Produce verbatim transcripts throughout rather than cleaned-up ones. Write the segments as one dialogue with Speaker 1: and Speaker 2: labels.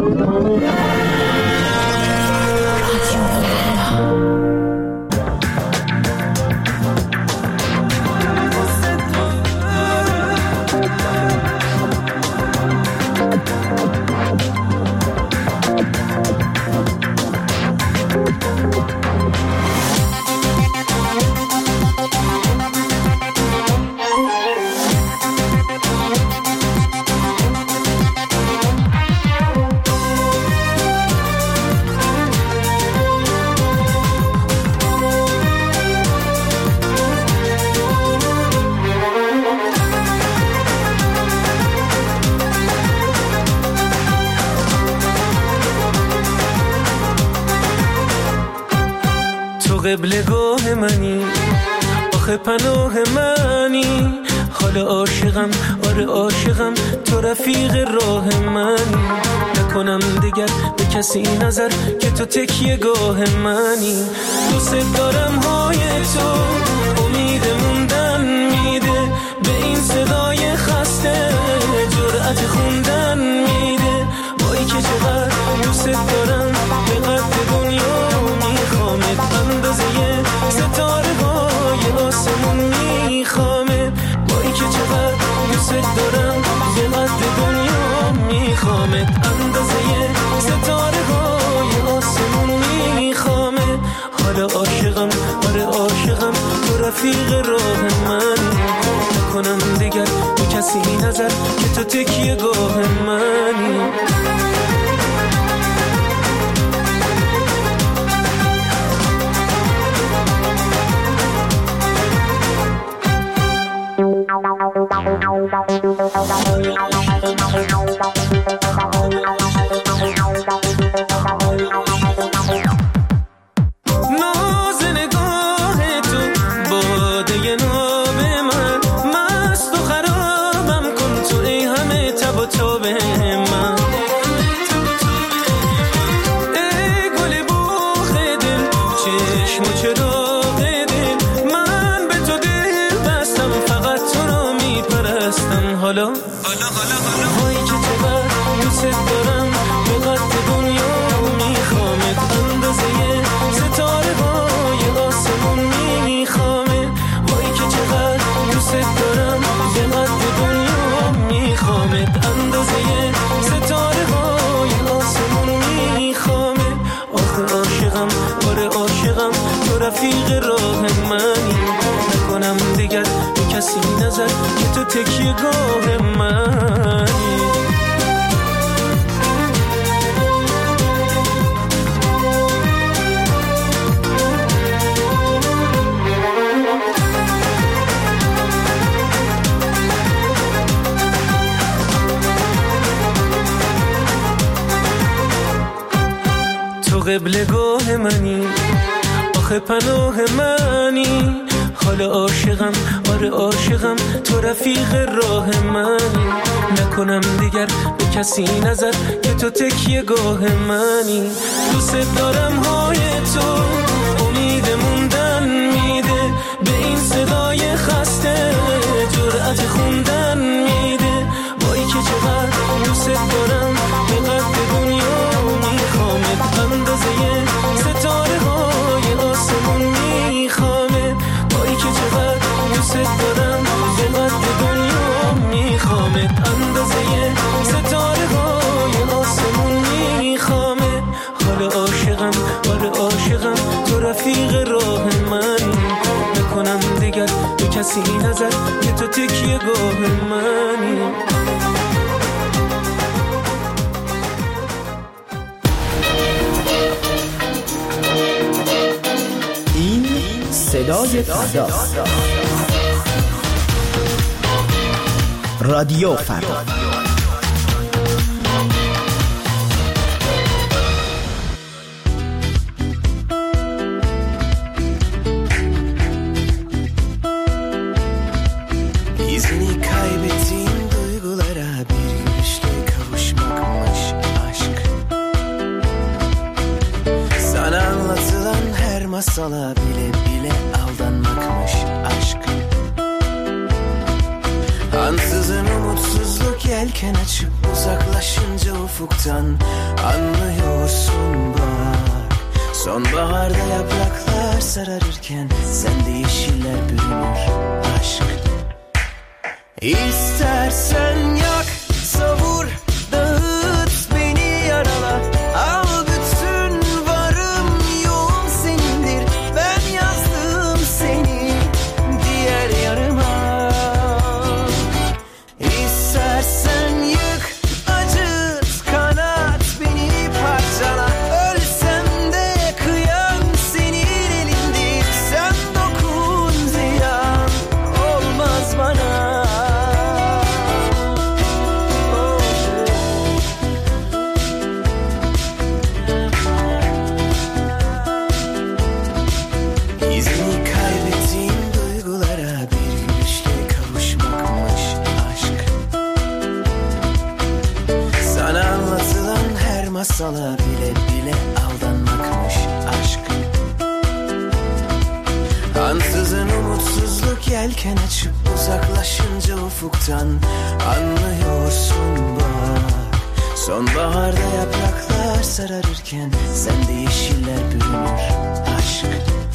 Speaker 1: قبلگاه منی، آخه پناه منی، حالا عاشقم، آره عاشقم، تو رفیق راه منی. نکنم دیگر به کسی نظر که تو تکیه گاه منی. دوست دارم های تو امید موندن میده، به این صدای خسته جرأت خوندن میده. وای که چقدر دوست دارم، به قد دنیا میخوامت، اندازه ستاره های آسمون میخوامت. وای که چقدر دوست دارم، به قد دنیا میخوامت، اندازه ستاره های آسمون میخوامت. حالا عاشقم، آره عاشقم، تو رفیق راه من. نکنم دیگر به کسی نظر که تو تکیه گاه منی. ناز نگاه تو باده ناب من، مست و خرابم کن تو ای همه تب و تاب من. ای گل بوخ دل، چشم و چراغ دل، من به تو دل بستم، فقط تو رو میپرستم. حالا هایی که چقدر دوست دارم، به قد دنیا میخوامت، اندازه ستاره های آسمون میخوامت. هایی که چقدر دوست دارم، به قد دنیا میخوامت، اندازه ستاره های آسمون میخوامت. آخه عاشقم، آره عاشقم، تو رفیق راه منی. نکنم دیگر به کسی نظر که تو تکیه گاه منی. تو قبلگاه منی، آخه پناه منی، حالا عاشقم، آره عاشقم، تو رفیق راه منی. نکنم دیگر به کسی نظر که تو تکیه گاه منی. دوست دارم های تو امید موندن میده، به این صدای خسته جرأت خوندن میده. وای که چقدر دوست دارم، به قد دنیا میخوامت، اندازه ستاره های آسمون میخوامت. وای که چقدر دوست دارم، به قد دنیا میخوامت، اندازه ستاره های آسمون میخوامت. حالا عاشقم، آره عاشقم، تو رفیق راه منی. نکنم دیگر به کسی نظر که تو تکیه گاه منی.
Speaker 2: این صدای فرداست. رادیو فردا.
Speaker 3: İzini kaybettiğim duygulara bir gülüşle kavuşmakmış aşk. Sana anlatılan her masala bile bile aldanmakmış aşk. Ansızın umutsuzluk yelken açıp uzaklaşmakmış uzaklaşınca ufuktan anlıyorsun bak. Sonbaharda yapraklar sararırken sende yeşiller bürünür aşk. İstersen yak, savur, dağıt, beni yarala. Al bütün varım yoğum senindir. Ben yazdım seni diğer yarıma. İstersen yık, acıt, kanat, beni parçala. Ölsem de kıyam senin elindir. Sen dokun, ziyan olmaz bana. İzini kaybettiğin duygulara bir gülüşle kavuşmakmış aşk. Sana anlatılan her masala bile bile aldanmakmış aşk. Ansızın umutsuzluk yelken açıp uzaklaşınca ufuktan anlıyorsun bak. Sonbaharda yapraklar sararırken sende yeşiller bürünür aşk.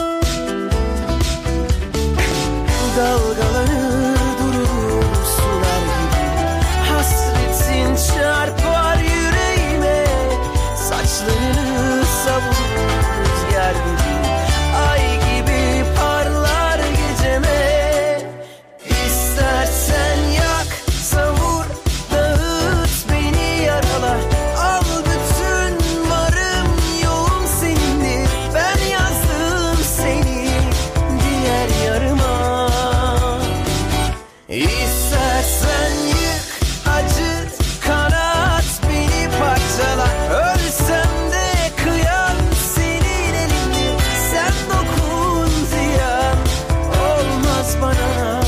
Speaker 3: Dalgalanır durur sular gibi, hasretin çarpar yüreğime. Saçlarını savurur rüzgar gibi, ay gibi parlar geceme. İstersen yak, savur, dağıt, beni yarala. Al bütün varım yoğum senindir. Ben yazdım seni diğer yarıma. İstersen yık, acıt, kanat, beni parçala. Ölsem de kıyam senin elindir. Sen dokun, ziyan olmaz bana.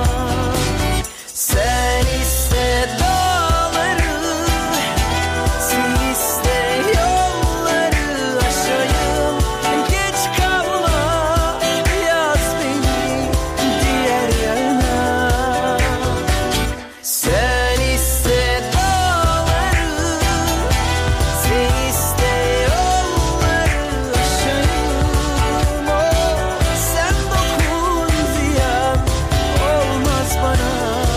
Speaker 3: Sen iste dağları, sen iste yolları aşayım. Geç kalma, yaz beni diğer yana. Sen iste dağları, sen iste yolları aşayım. Oh, sen dokun, ziyan olmaz bana.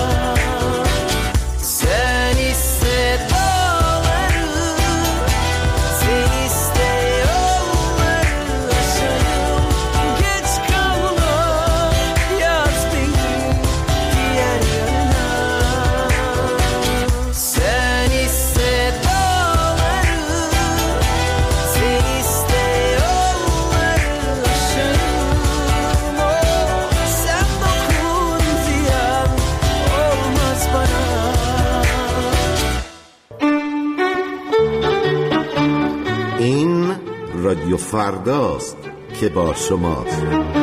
Speaker 3: Sen iste dağları, sen iste yolları aşayım. Geç kalma, yaz beni diğer yana. Sen iste dağları, sen iste yolları aşayım. Oh, sen dokun, ziyan olmaz bana.
Speaker 4: این رادیو فرداست که با شماست.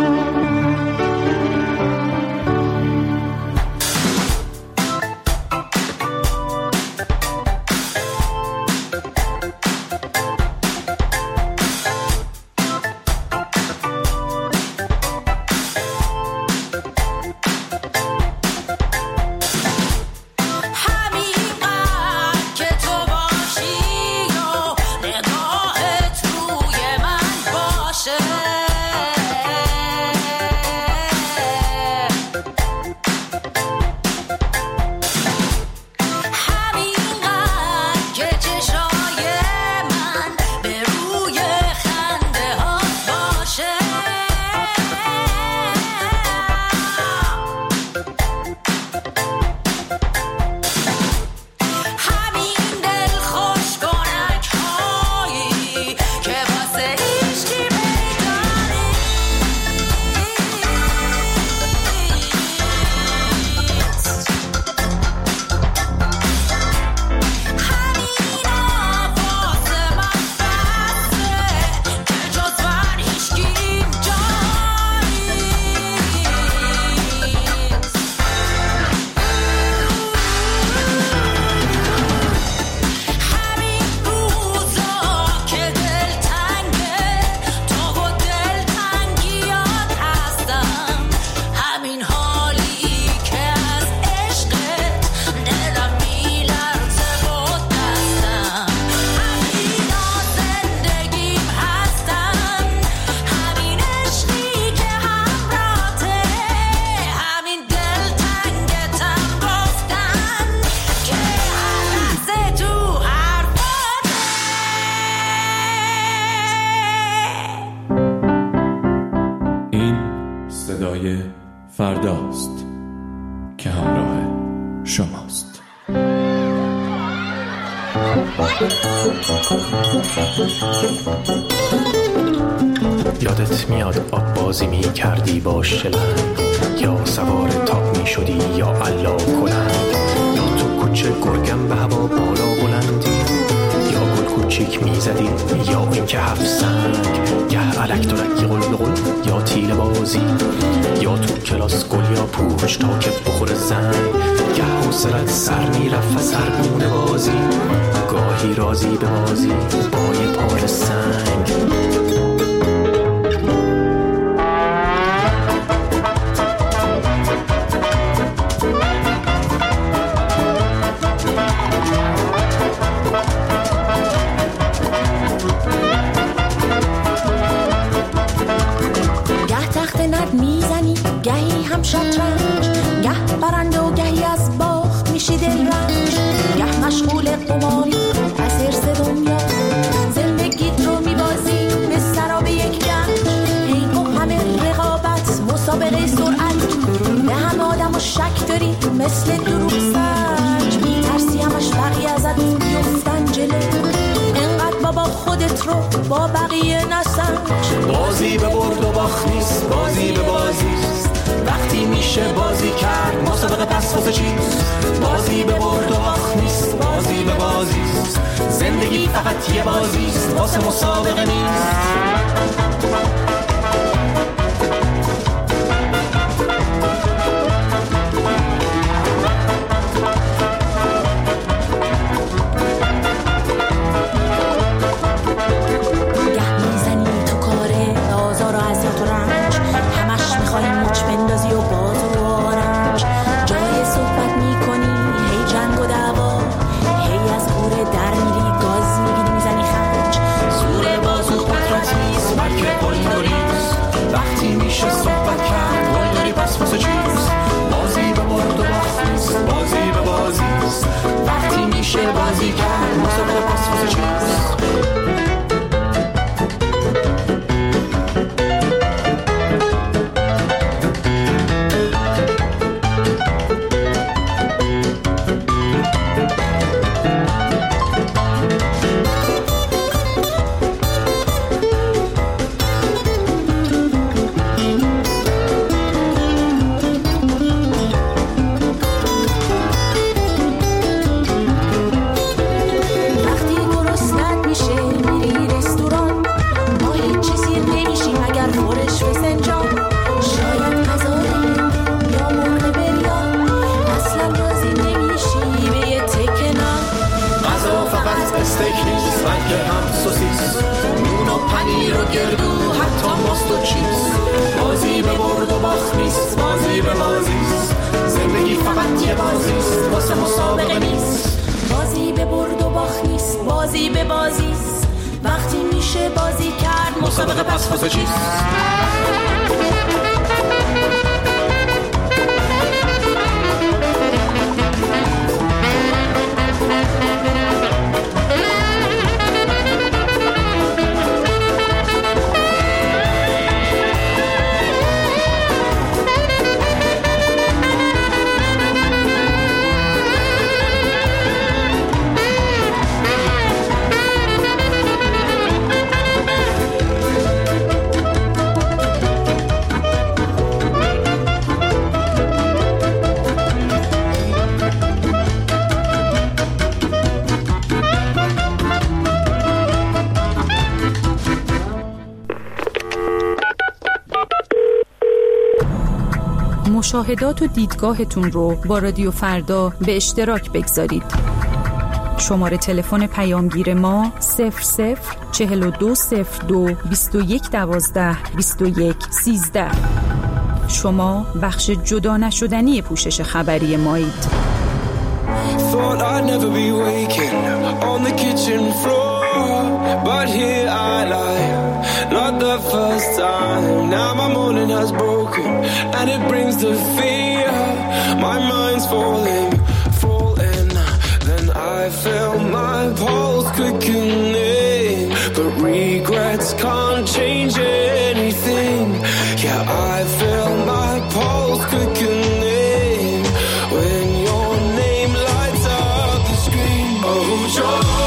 Speaker 5: همینقدر که تو باشی و نگاهت روی من باشه.
Speaker 6: یادت میاد آب بازی می کردی با شلنگ، یا سوار تاپ می شدی یا علا کلند، یا تو کوچه گرگم به هوا بالا بلندی، یا گل کوچیک می زدی یا اینکه هفت سنگ، گه علک درک قل قل یا تیل بازی، یا تو کلاس گل یا پوچ تا که بخور زنگ، گه حوصلت سر می رفت از هر گونه بازی، گاهی رازی به بازی با یه پار سنگ.
Speaker 7: گهی هم شطرنج، گه برنده و گهی از باخت میشی دلرنج، گه مشغول قماری از حرص دنیا، زندگیت رو میبازی به سراب یک گنج، حیف و همه رقابت مسابقه سرعت، به همه آدم و شک داری مثل دروغ سنج، میترسی همش بقیه ازت بیفتن جلو، انقدر بابا خودت رو با بقیه نسنج.
Speaker 6: بازی به برد و باخت نیست، بازی به بازیست، وقتی میشه بازی کرد مسابقه پس واسه چیست، بازی به برد و باخت نیست، بازی به بازیست، زندگی فقط یه بازیست واسه مسابقه نیست. بازی کرد مسابقه پس واسه چیست. مسابقه پس واسه چیست.
Speaker 8: مشاهدات و دیدگاهتون رو با رادیو فردا به اشتراک بگذارید. شماره تلفن پیامگیر ما صفر صفر چهل و دو صفر دو بیست و یک دوازده بیست و یک سیزده. شما بخش جدا نشدنی پوشش خبری مایید.
Speaker 9: Thought I'd never be waking on the kitchen floor, but here I lie, not the first time. Now my morning has broken and it brings the fear. My mind's falling, falling. Then I feel my pulse quickening, but regrets can't change anything. Yeah, I feel my pulse quickening when your name lights up the screen. Oh, joy.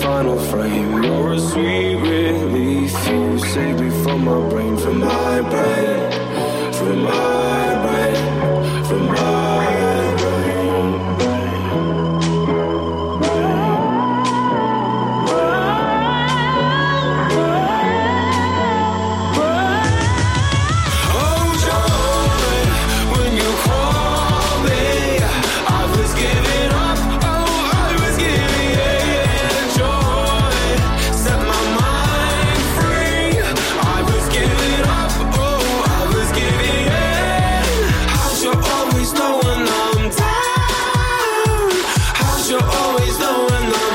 Speaker 9: final frame. You're a sweet relief. You save me from my brain, from my brain, from my brain, from my brain. Hold your breath when you call me. I was giving up, oh, I was giving in joy. Set my mind free. I was giving up, oh, I was giving in. How's you always know when I'm down? How's you always know when I'm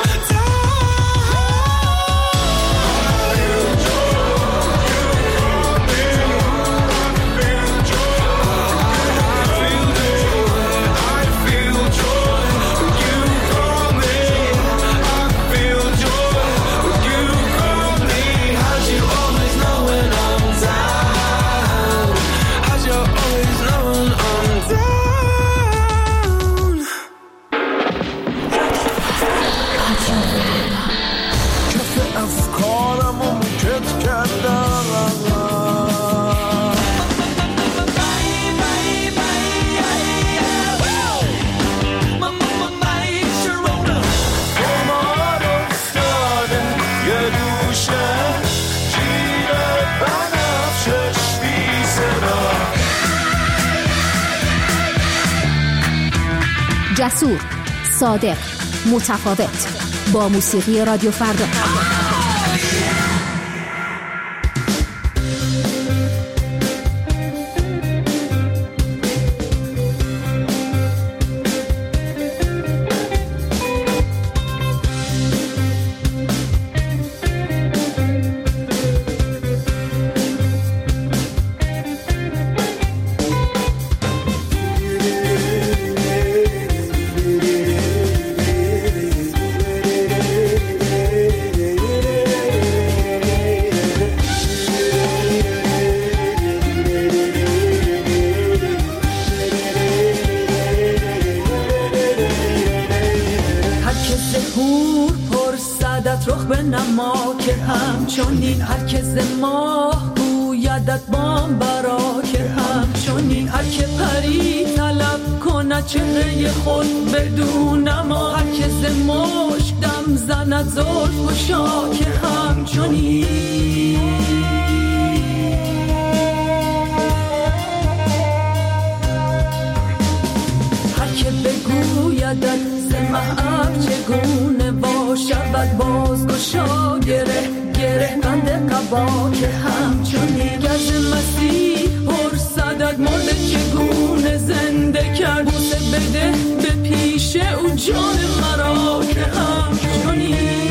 Speaker 10: جسور، صادق، متفاوت، با موسیقی رادیو فردا.
Speaker 3: چهره خود بدونم هر کس مشک دم زند زلف و شاک همچنین هر که بگویدت ز محب چگونه باشد باز گشا گره گره بند قبا که همچنین گز مسیح پرسدد مرد چگونه زنده کرد بوسه بده به پیش او جان مرا که همچنین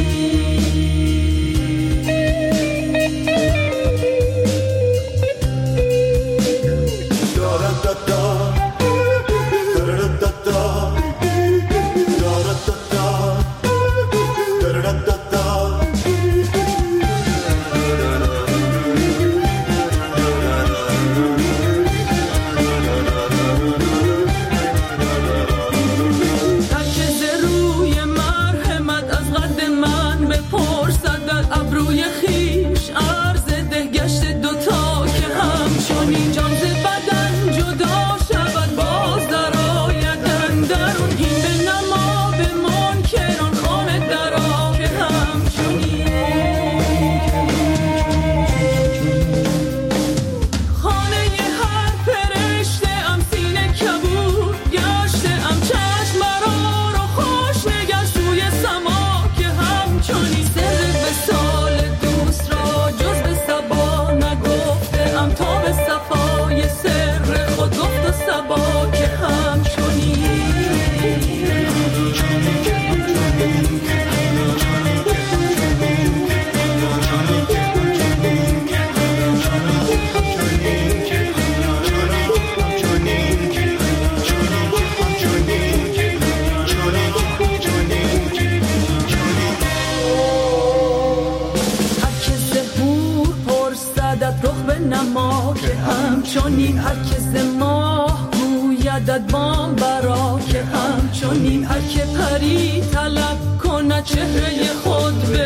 Speaker 3: همچنین هر کس ماه گویدت بام برا که همچنین هر که پری طلب کنه چهره خود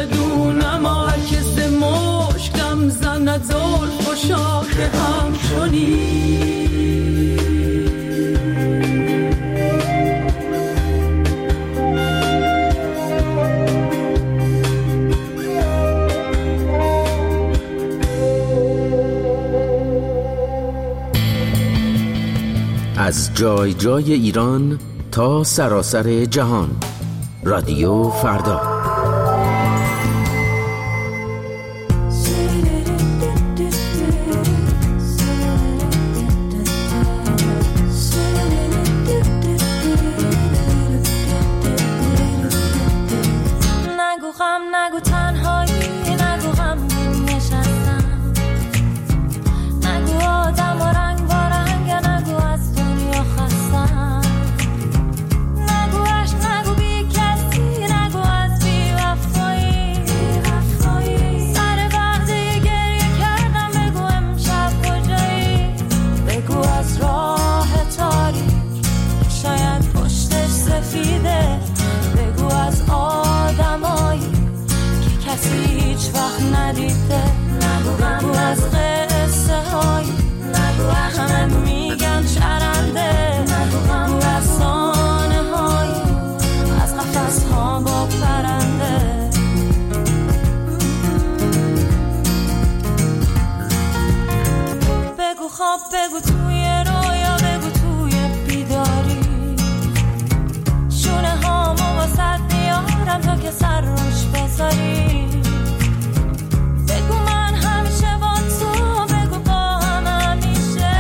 Speaker 11: از جای جای ایران تا سراسر جهان. رادیو فردا.
Speaker 12: نگو غم، نگو تنهایی، نگو غم نشستم، نگو آدم و رنگ با رنگ، نگو از دنیا خستم، نگو عشق، نگو بی کسی، نگو از بی وفایی، سر وقتی گریه کردم بگو امشب کجایی، بگو از راه تاریک شاید پشتش سفیده، بگو از آدمایی که کسی هیچ وقت ندیده، بگو از قصه هایی همه میگن چرنده، بگو از سانه هایی از قفس ها با پرنده، بگو خواب، بگو توی رویا، بگو توی بیداری، شونه هامو واسد میارم تا که سر روش بذاری، بگو من همیشه با تو، بگو با هم همیشه،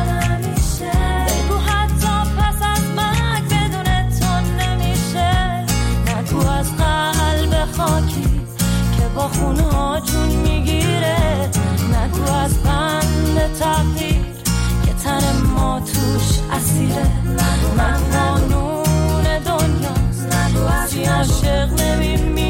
Speaker 12: بگو حتی پس از مرگ بدون تو نمیشه، نگو از قلب خاکی که با خونها جون میگیره، نگو از بند تقدیر که تن ما توش اسیره، نگو قانون دنیاست، نگو از عاشق نمیمیره.